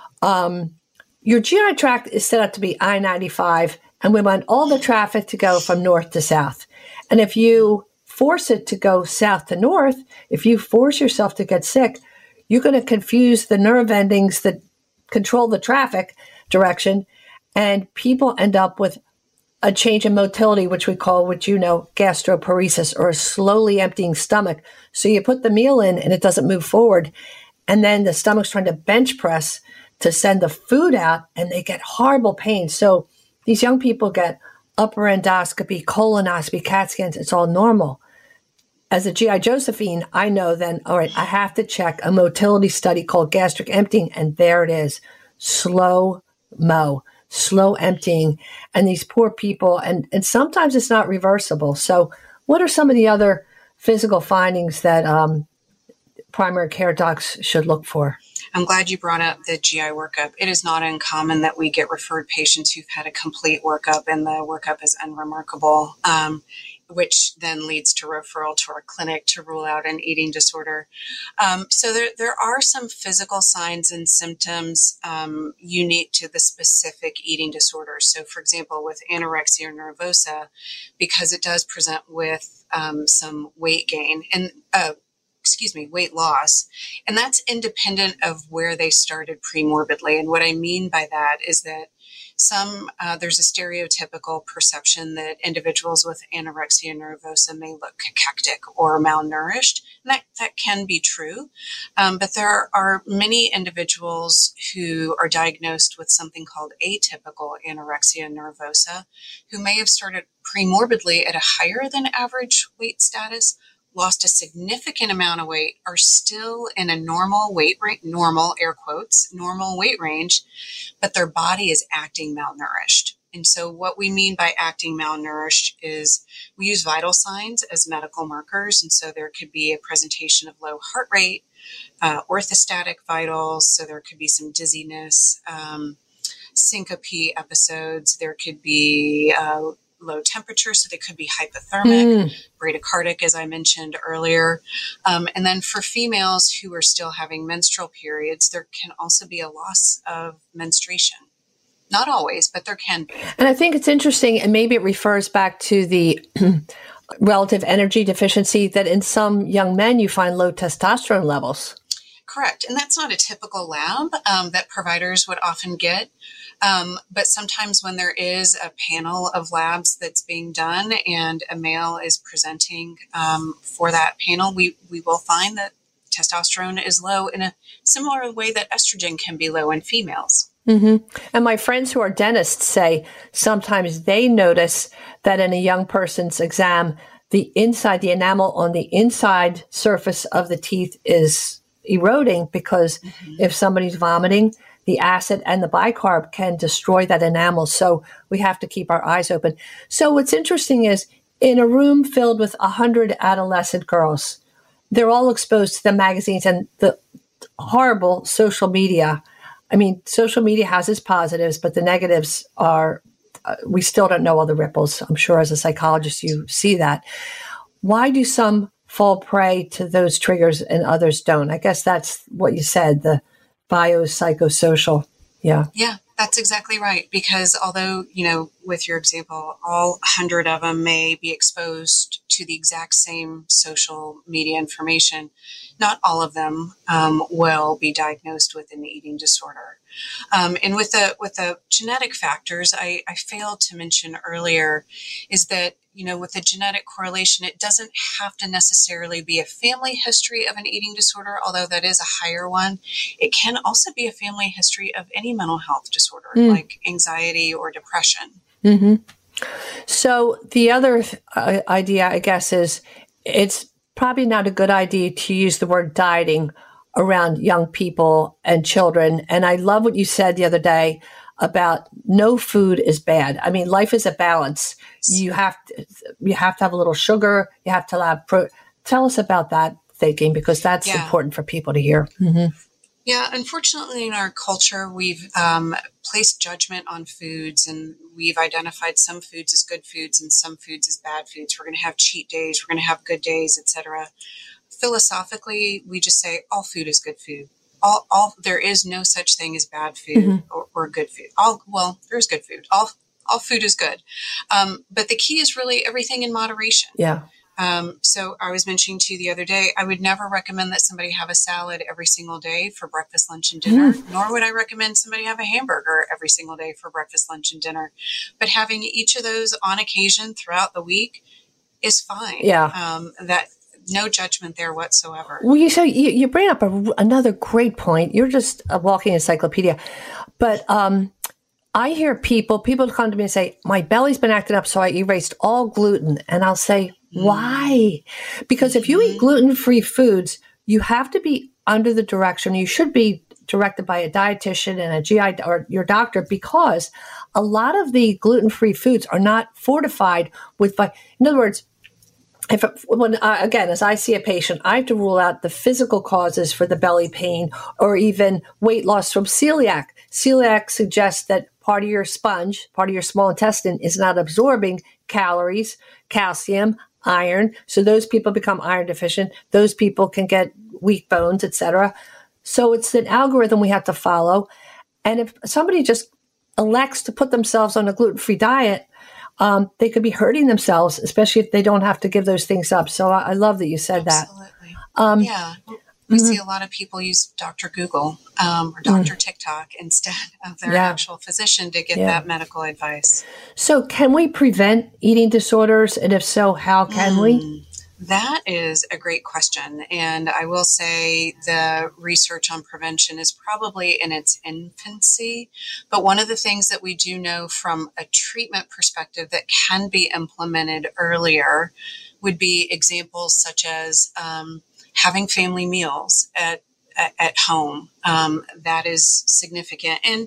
S5: your GI tract is set up to be I-95, and we want all the traffic to go from north to south. And if you force it to go south to north, if you force yourself to get sick, you're going to confuse the nerve endings that control the traffic direction, and people end up with a change in motility, which we call, gastroparesis, or a slowly emptying stomach. So you put the meal in and it doesn't move forward. And then the stomach's trying to bench press to send the food out, and they get horrible pain. So these young people get upper endoscopy, colonoscopy, CAT scans. It's all normal. As a GI Josephine, I know then, all right, I have to check a motility study called gastric emptying, and there it is. Slow emptying. And these poor people, and sometimes it's not reversible. So what are some of the other physical findings that primary care docs should look for?
S6: I'm glad you brought up the GI workup. It is not uncommon that we get referred patients who've had a complete workup, and the workup is unremarkable, which then leads to referral to our clinic to rule out an eating disorder. So there are some physical signs and symptoms unique to the specific eating disorder. So for example, with anorexia nervosa, because it does present with some weight gain and weight loss. And that's independent of where they started premorbidly. And what I mean by that is that there's a stereotypical perception that individuals with anorexia nervosa may look cachectic or malnourished. And that can be true. But there are many individuals who are diagnosed with something called atypical anorexia nervosa, who may have started premorbidly at a higher than average weight status, lost a significant amount of weight, are still in a normal weight range, normal air quotes, normal weight range, but their body is acting malnourished. And so what we mean by acting malnourished is we use vital signs as medical markers. And so there could be a presentation of low heart rate, orthostatic vitals. So there could be some dizziness, syncope episodes. There could be low temperature, so they could be hypothermic, bradycardic, as I mentioned earlier. And then for females who are still having menstrual periods, there can also be a loss of menstruation. Not always, but there can be.
S5: And I think it's interesting, and maybe it refers back to the relative energy deficiency, that in some young men you find low testosterone levels.
S6: Correct. And that's not a typical lab that providers would often get. But sometimes when there is a panel of labs that's being done and a male is presenting for that panel, we will find that testosterone is low in a similar way that estrogen can be low in females.
S5: Mm-hmm. And my friends who are dentists say sometimes they notice that in a young person's exam, the enamel on the inside surface of the teeth is eroding because if somebody's vomiting, the acid and the bicarb can destroy that enamel. So we have to keep our eyes open. So what's interesting is in a room filled with 100 adolescent girls, they're all exposed to the magazines and the horrible social media. I mean, social media has its positives, but the negatives are, we still don't know all the ripples. I'm sure as a psychologist, you see that. Why do some fall prey to those triggers and others don't? I guess that's what you said, the biopsychosocial. Yeah.
S6: Yeah, that's exactly right. Because although, with your example, all 100 of them may be exposed to the exact same social media information, not all of them will be diagnosed with an eating disorder. And with the genetic factors, I failed to mention earlier is that, with the genetic correlation, it doesn't have to necessarily be a family history of an eating disorder, although that is a higher one. It can also be a family history of any mental health disorder, like anxiety or depression.
S5: Mm-hmm. So the other idea, I guess, is it's probably not a good idea to use the word dieting around young people and children. And I love what you said the other day about no food is bad. I mean, life is a balance. You have to have a little sugar. You have to have Tell us about that thinking, because that's important for people to hear. Mm-hmm.
S6: Yeah, unfortunately, in our culture, we've placed judgment on foods, and we've identified some foods as good foods and some foods as bad foods. We're going to have cheat days. We're going to have good days, etc. Philosophically, we just say all food is good food. There is no such thing as bad food or good food. There's good food. All food is good. But the key is really everything in moderation.
S5: Yeah.
S6: So I was mentioning to you the other day, I would never recommend that somebody have a salad every single day for breakfast, lunch, and dinner, nor would I recommend somebody have a hamburger every single day for breakfast, lunch, and dinner. But having each of those on occasion throughout the week is fine.
S5: Yeah.
S6: That no judgment there whatsoever.
S5: Well, you bring up another great point. You're just a walking encyclopedia. But I hear people come to me and say, my belly's been acting up, so I erased all gluten. And I'll say, why? Because if you eat gluten-free foods, you have to be under the direction. You should be directed by a dietitian and a GI or your doctor, because a lot of the gluten-free foods are not fortified with, in other words, again, as I see a patient, I have to rule out the physical causes for the belly pain or even weight loss from celiac. Celiac suggests that part of your sponge, part of your small intestine is not absorbing calories, calcium, iron. So those people become iron deficient. Those people can get weak bones, etc. So it's an algorithm we have to follow. And if somebody just elects to put themselves on a gluten-free diet, they could be hurting themselves, especially if they don't have to give those things up. So I love that you said
S6: Absolutely.
S5: that.
S6: Yeah. We see a lot of people use Dr. Google or Dr. TikTok instead of their actual physician to get that medical advice.
S5: So can we prevent eating disorders? And if so, how can we?
S6: That is a great question. And I will say the research on prevention is probably in its infancy. But one of the things that we do know from a treatment perspective that can be implemented earlier would be examples such as having family meals at home. That is significant. And,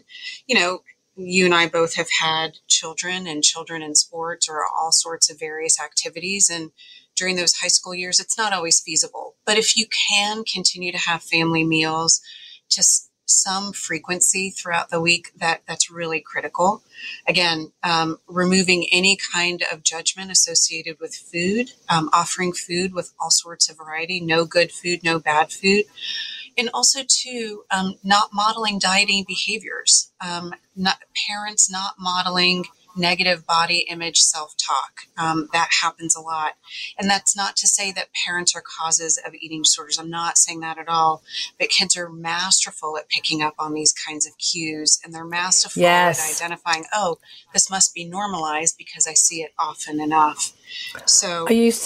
S6: you and I both have had children in sports or all sorts of various activities. And during those high school years, it's not always feasible. But if you can continue to have family meals, just some frequency throughout the week, that's really critical. Again, removing any kind of judgment associated with food, offering food with all sorts of variety, no good food, no bad food. And also, too, not modeling dieting behaviors, parents not modeling negative body image self-talk. That happens a lot. And that's not to say that parents are causes of eating disorders. I'm not saying that at all. But kids are masterful at picking up on these kinds of cues. And they're masterful at identifying, this must be normalized because I see it often enough. So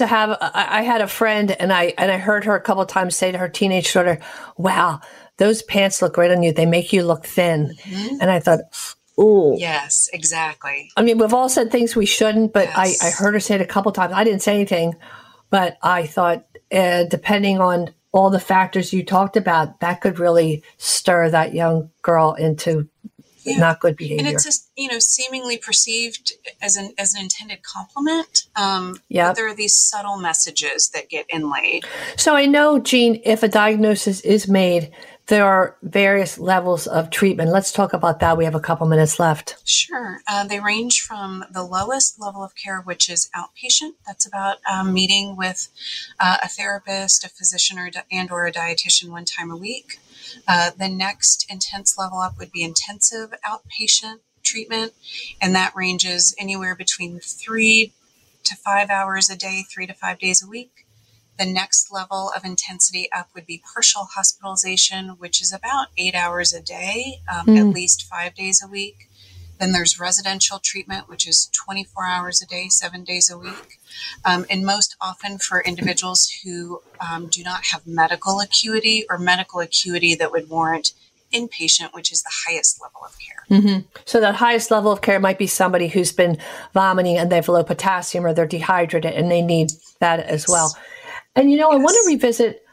S5: I had a friend and I heard her a couple of times say to her teenage daughter, wow, those pants look great on you. They make you look thin. Mm-hmm. And I thought, ooh.
S6: Yes, exactly.
S5: I mean, we've all said things we shouldn't, but I heard her say it a couple times. I didn't say anything, but I thought, depending on all the factors you talked about, that could really stir that young girl into not good behavior.
S6: And it's just, seemingly perceived as an intended compliment. But there are these subtle messages that get inlaid.
S5: So I know, Jean, if a diagnosis is made, there are various levels of treatment. Let's talk about that. We have a couple minutes left.
S6: Sure. They range from the lowest level of care, which is outpatient. That's about meeting with a therapist, a physician, or a dietitian one time a week. The next intense level up would be intensive outpatient treatment, and that ranges anywhere between 3 to 5 hours a day, 3 to 5 days a week. The next level of intensity up would be partial hospitalization, which is about 8 hours a day, at least 5 days a week. Then there's residential treatment, which is 24 hours a day, 7 days a week. And most often for individuals who do not have medical acuity or medical acuity that would warrant inpatient, which is the highest level of care.
S5: Mm-hmm. So that highest level of care might be somebody who's been vomiting and they have low potassium or they're dehydrated and they need that as well. And, I want to revisit,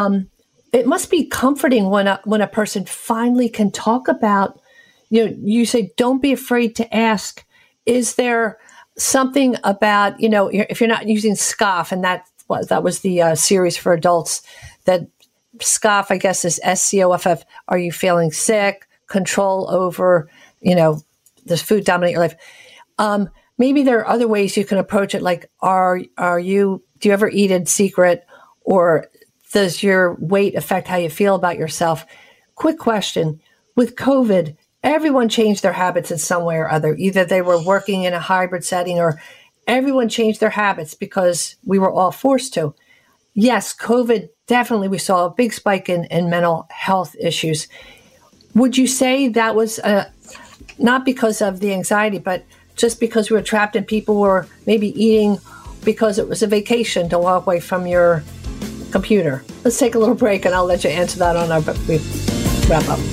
S5: it must be comforting when a person finally can talk about, you say, don't be afraid to ask. Is there something about, if you're not using SCOFF, and that was the series for adults, that SCOFF, I guess, is SCOFF. Are you feeling sick? Control over, this food dominate your life. Maybe there are other ways you can approach it. Like, do you ever eat in secret, or does your weight affect how you feel about yourself? Quick question. With COVID, everyone changed their habits in some way or other. Either they were working in a hybrid setting or everyone changed their habits because we were all forced to. Yes, COVID, definitely we saw a big spike in mental health issues. Would you say that was not because of the anxiety, but just because we were trapped and people were maybe eating because it was a vacation to walk away from your computer? Let's take a little break and I'll let you answer that on our wrap up.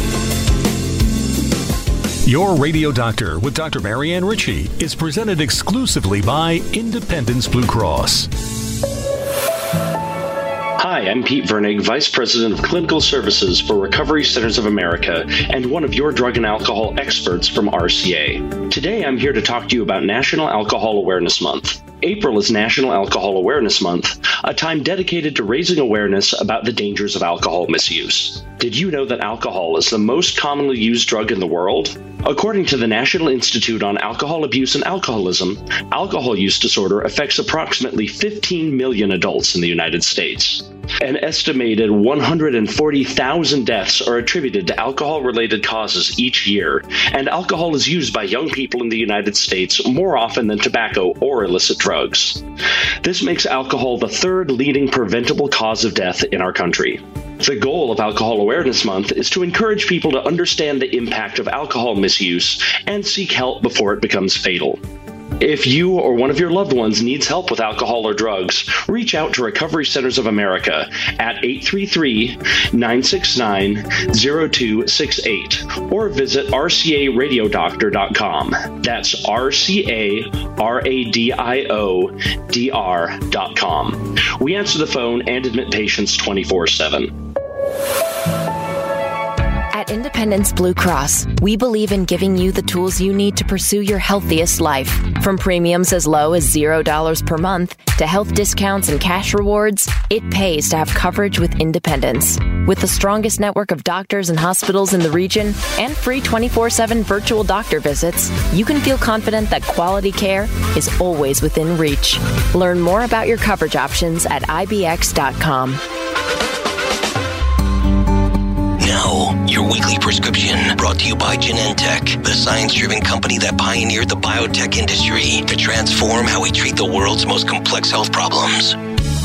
S1: Your Radio Doctor with Dr. Marianne Ritchie is presented exclusively by Independence Blue Cross.
S13: Hi, I'm Pete Vernig, Vice President of Clinical Services for Recovery Centers of America and one of your drug and alcohol experts from RCA. Today, I'm here to talk to you about National Alcohol Awareness Month. April is National Alcohol Awareness Month, a time dedicated to raising awareness about the dangers of alcohol misuse. Did you know that alcohol is the most commonly used drug in the world? According to the National Institute on Alcohol Abuse and Alcoholism, alcohol use disorder affects approximately 15 million adults in the United States. An estimated 140,000 deaths are attributed to alcohol-related causes each year, and alcohol is used by young people in the United States more often than tobacco or illicit drugs. This makes alcohol the third leading preventable cause of death in our country. The goal of Alcohol Awareness Month is to encourage people to understand the impact of alcohol misuse and seek help before it becomes fatal. If you or one of your loved ones needs help with alcohol or drugs, reach out to Recovery Centers of America at 833-969-0268 or visit rcaradiodoctor.com. That's rcaradiodr.com. We answer the phone and admit patients 24/7.
S8: At Independence Blue Cross, we believe in giving you the tools you need to pursue your healthiest life. From premiums as low as $0 per month to health discounts and cash rewards, it pays to have coverage with Independence. With the strongest network of doctors and hospitals in the region and free 24/7 virtual doctor visits, you can feel confident that quality care is always within reach. Learn more about your coverage options at ibx.com.
S3: Now, your weekly prescription brought to you by Genentech, the science-driven company that pioneered the biotech industry to transform how we treat the world's most complex health problems.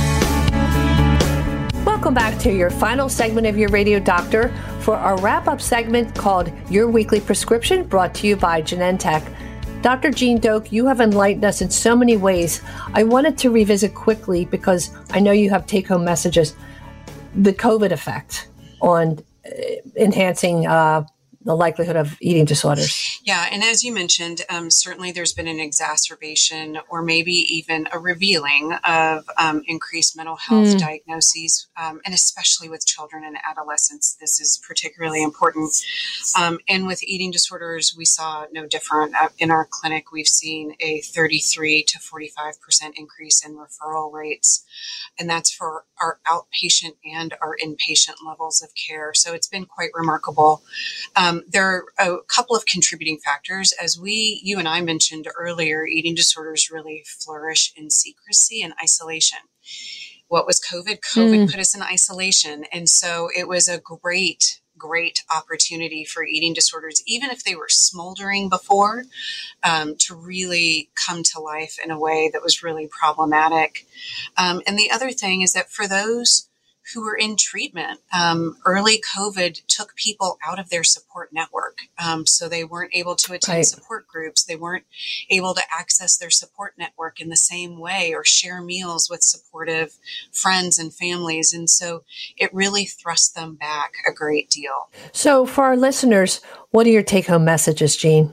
S5: Welcome back to your final segment of your Radio Doctor for our wrap-up segment called Your Weekly Prescription, brought to you by Genentech. Dr. Jean Doak, you have enlightened us in so many ways. I wanted to revisit quickly, because I know you have take-home messages, the COVID effect on enhancing the likelihood of eating disorders.
S6: Yeah, and as you mentioned, certainly there's been an exacerbation or maybe even a revealing of increased mental health diagnoses, and especially with children and adolescents. This is particularly important. And with eating disorders, we saw no different. In our clinic, we've seen a 33 to 45% increase in referral rates, and that's for our outpatient and our inpatient levels of care. So it's been quite remarkable. There are a couple of contributing factors. As you and I mentioned earlier, eating disorders really flourish in secrecy and isolation. What was COVID? COVID put us in isolation. And so it was a great opportunity for eating disorders, even if they were smoldering before, to really come to life in a way that was really problematic. And the other thing is that for those who were in treatment, early COVID took people out of their support network. So they weren't able to attend support groups. They weren't able to access their support network in the same way or share meals with supportive friends and families. And so it really thrust them back a great deal.
S5: So for our listeners, what are your take-home messages, Jean?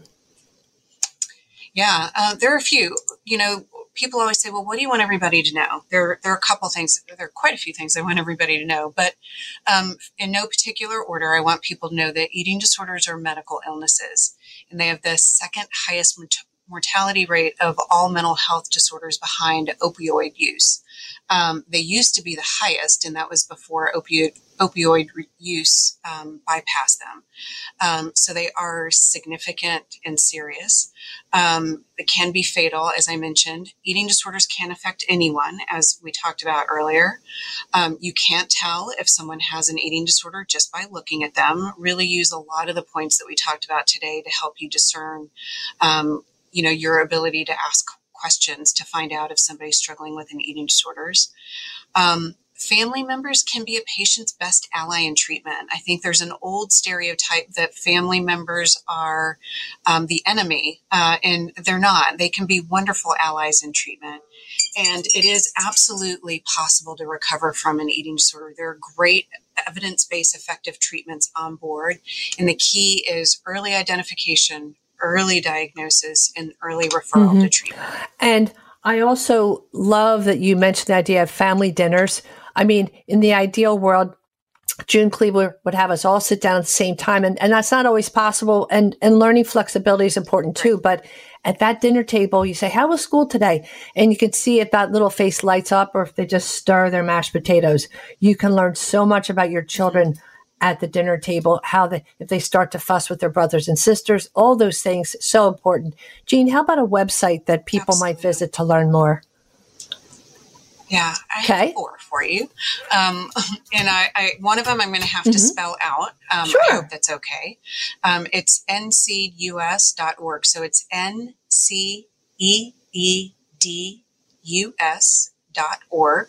S6: Yeah, there are a few. People always say, well, what do you want everybody to know? There are a couple things. There are quite a few things I want everybody to know. But in no particular order, I want people to know that eating disorders are medical illnesses. And they have the second highest mortality rate of all mental health disorders behind opioid use. They used to be the highest, and that was before opioid use bypassed them. So they are significant and serious. It can be fatal, as I mentioned. Eating disorders can affect anyone, as we talked about earlier. You can't tell if someone has an eating disorder just by looking at them. Really use a lot of the points that we talked about today to help you discern, your ability to ask questions to find out if somebody's struggling with an eating disorders. Family members can be a patient's best ally in treatment. I think there's an old stereotype that family members are the enemy, and they're not. They can be wonderful allies in treatment. And it is absolutely possible to recover from an eating disorder. There are great evidence-based effective treatments on board. And the key is early identification, early diagnosis, and early referral to treatment.
S5: And I also love that you mentioned the idea of family dinners. I mean, in the ideal world, June Cleaver would have us all sit down at the same time. And that's not always possible. And learning flexibility is important too. But at that dinner table, you say, how was school today? And you can see if that little face lights up or if they just stir their mashed potatoes. You can learn so much about your children at the dinner table, if they start to fuss with their brothers and sisters, all those things, so important. Jean, how about a website that people might visit to learn more?
S6: Yeah, I have 4 for you. And I one of them I'm going to have to spell out.
S5: Sure.
S6: I hope that's okay. It's nceedus.org. So it's nceedus.org.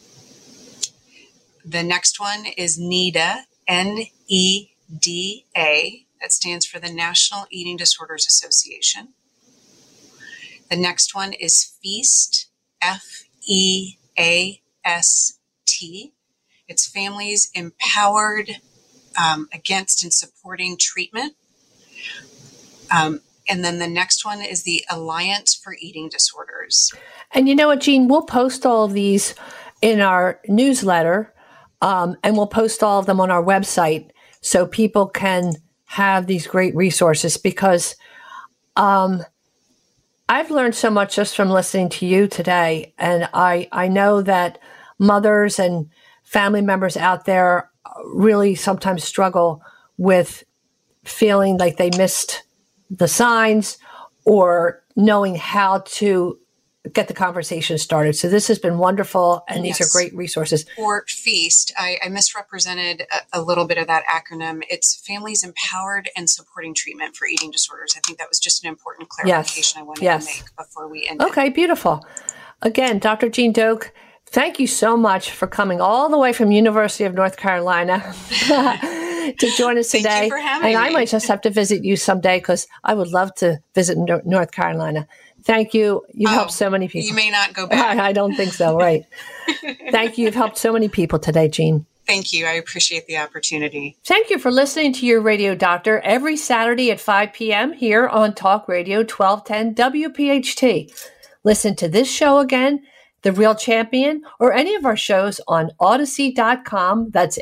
S6: The next one is NEDA, NEDA. That stands for the National Eating Disorders Association. The next one is FEAST, FEAST. It's Families Empowered Against and Supporting Treatment. And then the next one is the Alliance for Eating Disorders.
S5: And you know what, Jean? We'll post all of these in our newsletter, and we'll post all of them on our website so people can have these great resources, because I've learned so much just from listening to you today. And I know that mothers and family members out there really sometimes struggle with feeling like they missed the signs or knowing how to get the conversation started. So this has been wonderful, and these are great resources.
S6: For FEAST, I misrepresented a little bit of that acronym. It's Families Empowered and Supporting Treatment for Eating Disorders. I think that was just an important clarification I wanted to make before we end.
S5: Okay, beautiful. Again, Dr. Jean Doak, thank you so much for coming all the way from University of North Carolina to join us today.
S6: Thank you for having me.
S5: I might just have to visit you someday, because I would love to visit North Carolina. Thank you. You've helped so many people.
S6: You may not go back.
S5: I don't think so. Right. Thank you. You've helped so many people today, Jean.
S6: Thank you. I appreciate the opportunity.
S5: Thank you for listening to Your Radio Doctor every Saturday at 5 p.m. here on Talk Radio 1210 WPHT. Listen to this show again, The Real Champion, or any of our shows on Audacy.com. That's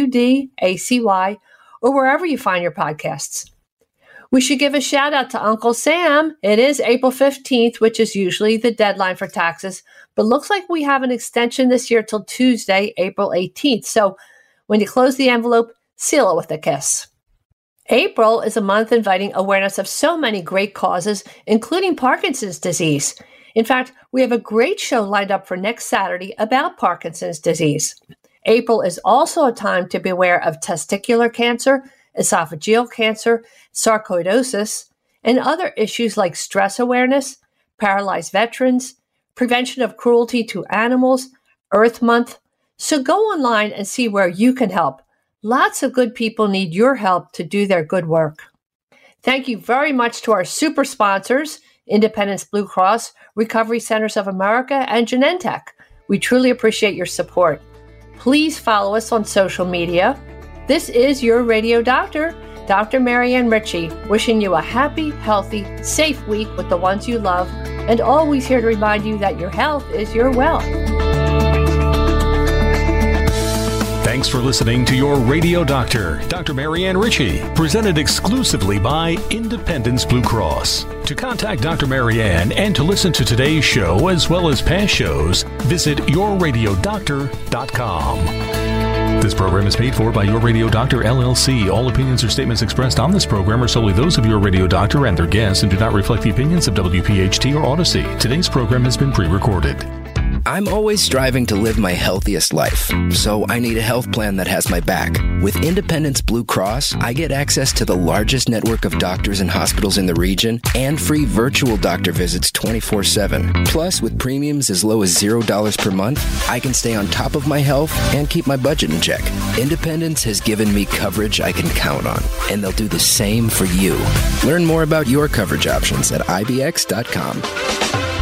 S5: AUDACY, or wherever you find your podcasts. We should give a shout out to Uncle Sam. It is April 15th, which is usually the deadline for taxes, but looks like we have an extension this year till Tuesday, April 18th. So when you close the envelope, seal it with a kiss. April is a month inviting awareness of so many great causes, including Parkinson's disease. In fact, we have a great show lined up for next Saturday about Parkinson's disease. April is also a time to be aware of testicular cancer, esophageal cancer, sarcoidosis, and other issues like stress awareness, paralyzed veterans, prevention of cruelty to animals, Earth Month. So go online and see where you can help. Lots of good people need your help to do their good work. Thank you very much to our super sponsors, Independence Blue Cross, Recovery Centers of America, and Genentech. We truly appreciate your support. Please follow us on social media. This is Your Radio Doctor, Dr. Marianne Ritchie, wishing you a happy, healthy, safe week with the ones you love, and always here to remind you that your health is your wealth.
S1: Thanks for listening to Your Radio Doctor, Dr. Marianne Ritchie, presented exclusively by Independence Blue Cross. To contact Dr. Marianne and to listen to today's show as well as past shows, visit yourradiodoctor.com. This program is paid for by Your Radio Doctor, LLC. All opinions or statements expressed on this program are solely those of Your Radio Doctor and their guests and do not reflect the opinions of WPHT or Odyssey. Today's program has been pre-recorded.
S2: I'm always striving to live my healthiest life, so I need a health plan that has my back. With Independence Blue Cross, I get access to the largest network of doctors and hospitals in the region and free virtual doctor visits 24/7. Plus, with premiums as low as $0 per month, I can stay on top of my health and keep my budget in check. Independence has given me coverage I can count on, and they'll do the same for you. Learn more about your coverage options at IBX.com.